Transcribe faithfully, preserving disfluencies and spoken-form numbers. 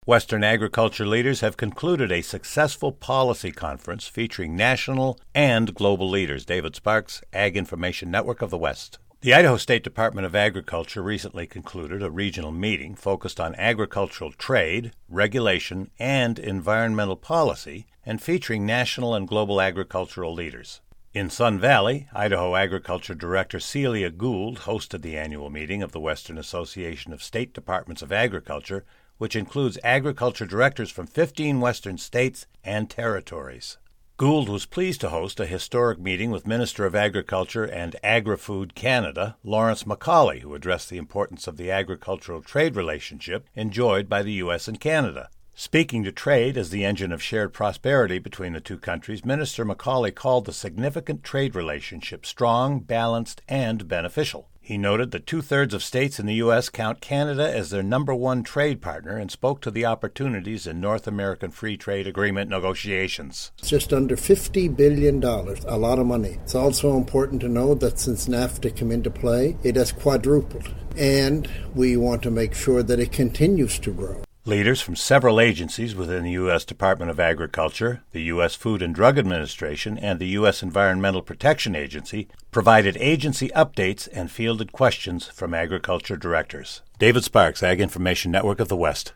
Western agriculture leaders have concluded a successful policy conference featuring national and global leaders. David Sparks, Ag Information Network of the West. The Idaho State Department of Agriculture recently concluded a regional meeting focused on agricultural trade, regulation, and environmental policy, and featuring national and global agricultural leaders. In Sun Valley, Idaho Agriculture Director Celia Gould hosted the annual meeting of the Western Association of State Departments of Agriculture, which includes agriculture directors from fifteen western states and territories. Gould was pleased to host a historic meeting with Minister of Agriculture and Agri-Food Canada, Lawrence MacAulay, who addressed the importance of the agricultural trade relationship enjoyed by the U S and Canada. Speaking to trade as the engine of shared prosperity between the two countries, Minister MacAulay called the significant trade relationship strong, balanced, and beneficial. He noted that two-thirds of states in the U S count Canada as their number one trade partner and spoke to the opportunities in North American Free Trade Agreement negotiations. It's just under fifty billion dollars, a lot of money. It's also important to know that since NAFTA came into play, it has quadrupled, and we want to make sure that it continues to grow. Leaders from several agencies within the U S Department of Agriculture, the U S Food and Drug Administration, and the U S Environmental Protection Agency provided agency updates and fielded questions from agriculture directors. David Sparks, Ag Information Network of the West.